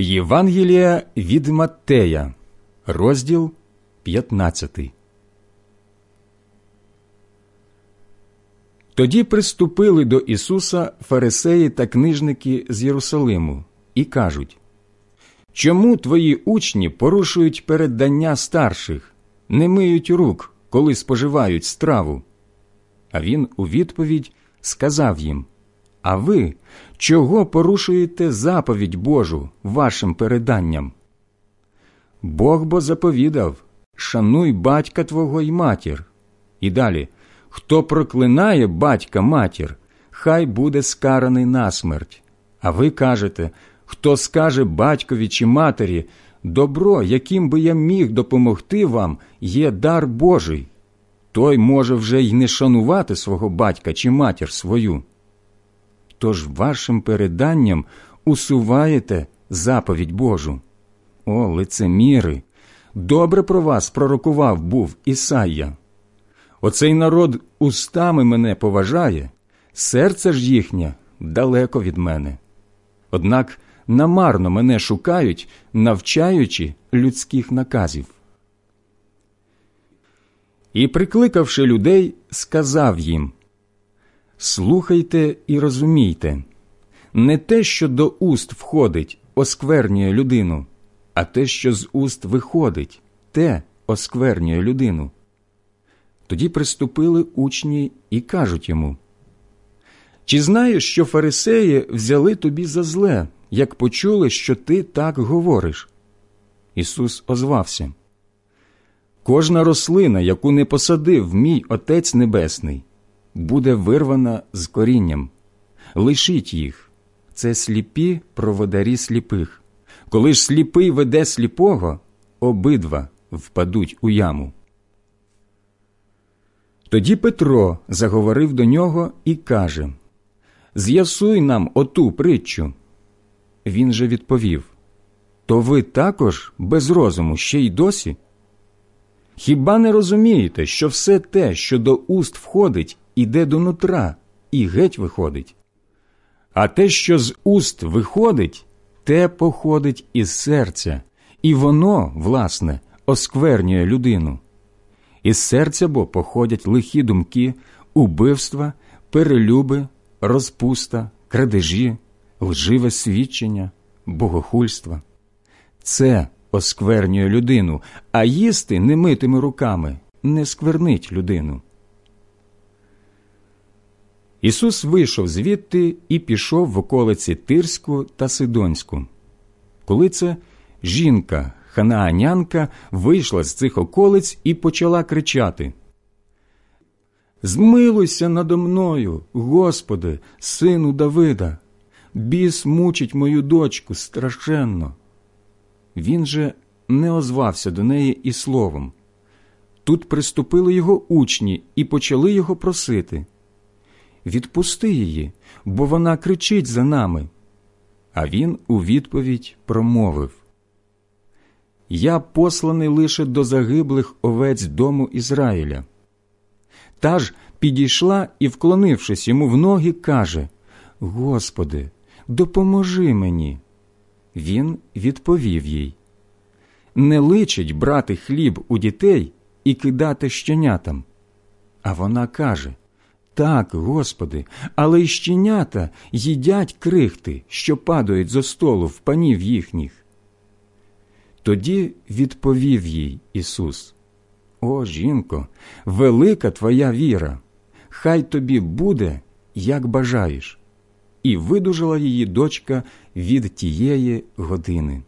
Євангелія від Маттея, розділ 15. Тоді приступили до Ісуса фарисеї та книжники з Єрусалиму і кажуть: «Чому твої учні порушують переддання старших, не миють рук, коли споживають страву?» А він у відповідь сказав їм: «А ви чого порушуєте заповідь Божу вашим переданням? Бог бо заповідав: шануй батька твого й матір». І далі: «Хто проклинає батька-матір, хай буде скараний на смерть. А ви кажете: хто скаже батькові чи матері: добро, яким би я міг допомогти вам, є дар Божий, той може вже й не шанувати свого батька чи матір свою. Тож вашим переданням усуваєте заповідь Божу. О, лицеміри! Добре про вас пророкував був Ісайя. Оцей народ устами мене поважає, серце ж їхнє далеко від мене. Однак намарно мене шукають, навчаючи людських наказів». І, прикликавши людей, сказав їм: «Слухайте і розумійте, не те, що до уст входить, осквернює людину, а те, що з уст виходить, те осквернює людину». Тоді приступили учні і кажуть йому: «Чи знаєш, що фарисеї взяли тобі за зле, як почули, що ти так говориш?» Ісус озвався: «Кожна рослина, яку не посадив мій Отець Небесний, буде вирвана з корінням. Лишіть їх. Це сліпі проводарі сліпих. Коли ж сліпий веде сліпого, обидва впадуть у яму». Тоді Петро заговорив до нього і каже: «З'ясуй нам оту притчу». Він же відповів: «То ви також без розуму ще й досі? Хіба не розумієте, що все те, що до уст входить, іде до нутра і геть виходить? А те, що з уст виходить, те походить із серця, і воно, власне, осквернює людину. Із серця бо походять лихі думки, убивства, перелюби, розпуста, крадежі, лживе свідчення, богохульства. Це осквернює людину, а їсти немитими руками не сквернить людину». Ісус вийшов звідти і пішов в околиці Тирську та Сидонську. Коли це жінка, ханаанянка, вийшла з цих околиць і почала кричати: «Змилуйся надо мною, Господи, сину Давида! Біс мучить мою дочку страшенно». Він же не озвався до неї і словом. Тут приступили його учні і почали його просити: «Відпусти її, бо вона кричить за нами». А він у відповідь промовив: «Я посланий лише до загиблих овець дому Ізраїля». Та ж підійшла і, вклонившись йому в ноги, каже: «Господи, допоможи мені». Він відповів їй: «Не личить брати хліб у дітей і кидати щенятам». А вона каже: «Так, Господи, але й щенята їдять крихти, що падають зо столу в панів їхніх». Тоді відповів їй Ісус: «О, жінко, велика твоя віра, хай тобі буде, як бажаєш». І видужала її дочка від тієї години.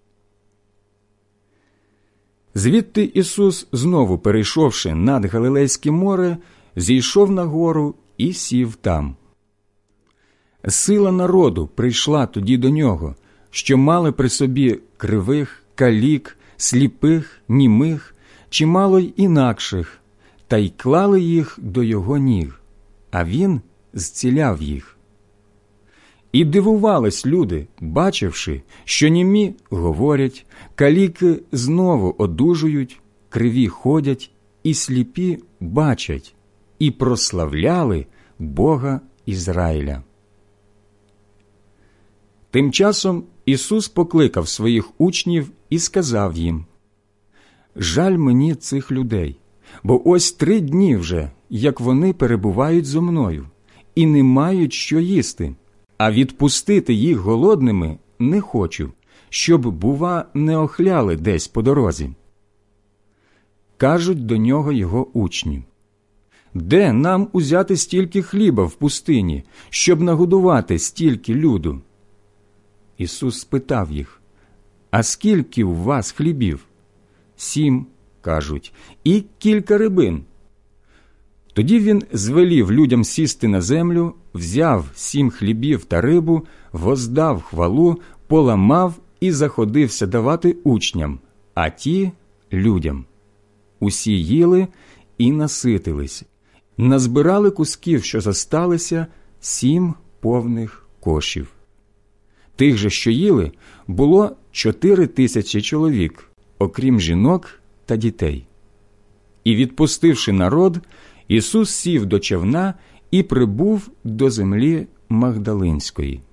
Звідти Ісус, знову перейшовши над Галилейське море, зійшов на гору і сів там. Сила народу прийшла тоді до нього, що мали при собі кривих, калік, сліпих, німих, чимало й інакших, та й клали їх до його ніг, а він зціляв їх. І дивувались люди, бачивши, що німі говорять, каліки знову одужують, криві ходять, і сліпі бачать, і прославляли Бога Ізраїля. Тим часом Ісус покликав своїх учнів і сказав їм: «Жаль мені цих людей, бо ось 3 дні вже, як вони перебувають зо мною, і не мають що їсти, а відпустити їх голодними не хочу, щоб, бува, не охляли десь по дорозі». Кажуть до нього його учні: «Де нам узяти стільки хліба в пустині, щоб нагодувати стільки люду?» Ісус спитав їх: «А скільки у вас хлібів?» 7, кажуть, і кілька рибин. Тоді він звелів людям сісти на землю, взяв 7 хлібів та рибу, воздав хвалу, поламав і заходився давати учням, а ті – людям. Усі їли і наситились, назбирали кусків, що зосталися, 7 повних кошів. Тих же, що їли, було 4000 чоловік, окрім жінок та дітей. І, відпустивши народ, Ісус сів до човна і прибув до землі Магдалинської.